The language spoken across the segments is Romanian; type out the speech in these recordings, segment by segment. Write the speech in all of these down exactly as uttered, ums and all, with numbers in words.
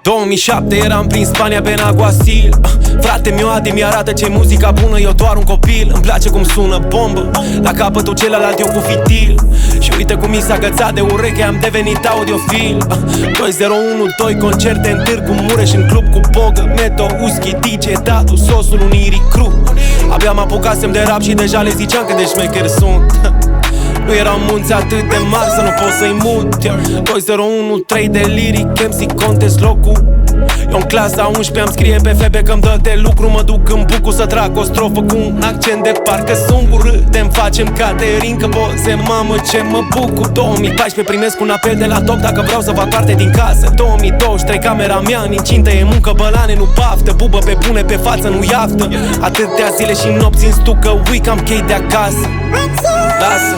două mii șapte eram prin Spania, Benaguasil. Frate meu Adi mi-arată ce muzica bună, eu doar un copil. Îmi place cum sună bombă, la capătul celălalt eu cu fitil. Și uite cum mi s-a agățat de ureche, am devenit audiofil. Doi zero unu doi concerte în Târgu Mureș, în club cu Bogă, Meto, Uschi, D J Tatu, sosul Uniri Cru. Abia mă apucasem de rap și deja le ziceam că de șmecheri sunt. Nu erau munți atât de mari să nu pot să-i mut. Doi zero unu trei de Lyric, M C Contest locul. Eu în clasa a unsprezecea îmi scrie pe Febe că-mi dă de lucru. Mă duc în Bucu să trag o strofă cu un accent de parcă sunt urâte-mi facem Caterin că boze, mamă ce mă bucur. două mii paisprezece primesc un apel de la top dacă vreau să fac parte din casă. Două mii douăzeci și trei camera mea în incintă e muncă, bălane nu baftă. Bubă pe bune pe față nu iaftă. Atâtea zile și nopți în stucă, uic am chei de acasă. Lasă,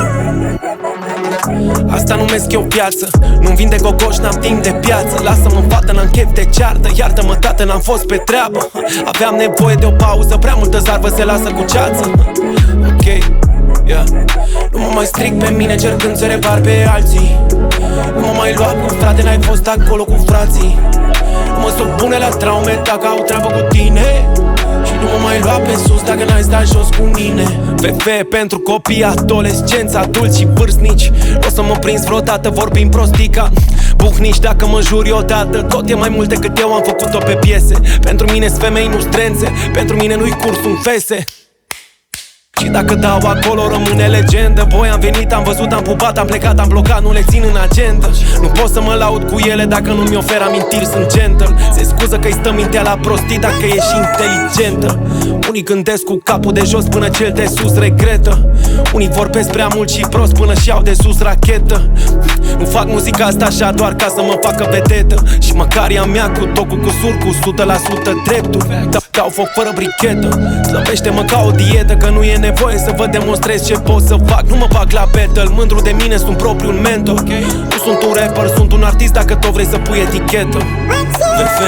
asta numesc eu viață. Nu-mi vinde gogoși, n-am timp de piață. Lasă-mă în fată, n-am chef de ceartă. Iartă-mă tată, n-am fost pe treabă. Aveam nevoie de o pauză, prea multă zarvă se lasă cu ceață. Ok, yeah. Nu mă mai stric pe mine cercând să repar pe alții. Nu mă mai lua cu frate, n-ai fost acolo cu frații. Nu mă supune la traume dacă au treabă cu tine. Și nu mă mai lua pe sus dacă n-ai stat jos cu mine. V F pentru copii, adolescenți, adulți și vârstnici. O să mă prins vreodată vorbind prostica buhnici dacă mă juri odată. Tot e mai mult decât eu am făcut-o pe piese. Pentru mine-s femei, nu strențe. Pentru mine nu-i curs, un fese. Și dacă dau acolo rămâne legendă. Voi am venit, am văzut, am pupat, am plecat, am blocat, nu le țin în agenda. Nu pot să mă laud cu ele dacă nu-mi ofer amintiri, sunt gentle. Se scuză că-i stă mintea la prostii dacă ești inteligentă. Unii gândesc cu capul de jos până cel de sus regretă. Unii vorbesc prea mult și prost până și-au de sus rachetă. Nu fac muzica asta așa doar ca să mă facă vedetă. Și măcar ea mea cu tocul cu sur cu o sută la sută dreptul. Dau foc fără brichetă, slăbește-mă ca o dietă, că nu e nevoie să vă demonstrez ce pot să fac. Nu mă bag la battle, mândru de mine, sunt propriul mentor. Nu sunt un rapper, sunt un artist dacă tot vrei să pui etichetă. V F,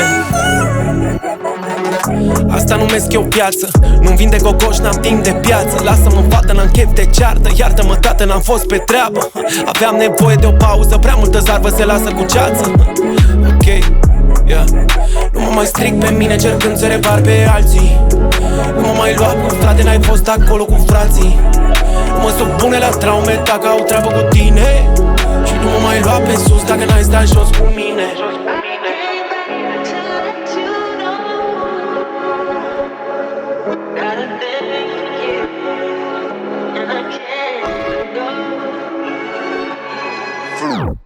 asta numesc eu viață. Nu-mi vinde gogoși, n-am timp de piață. Lasă-mă în fată, n-am chef de ceartă. Iartă-mă tată, n-am fost pe treabă. Aveam nevoie de o pauză, prea multă zarvă se lasă cu ceață. Ok, yeah. Nu mă mai stric pe mine cercând să repar pe alții. Nu mă mai lua cu frate, n-ai fost acolo cu frații. Nu mă supune la traume dacă au treabă cu tine. Și nu mă mai lua pe sus dacă n-ai stat jos cu mine. Food.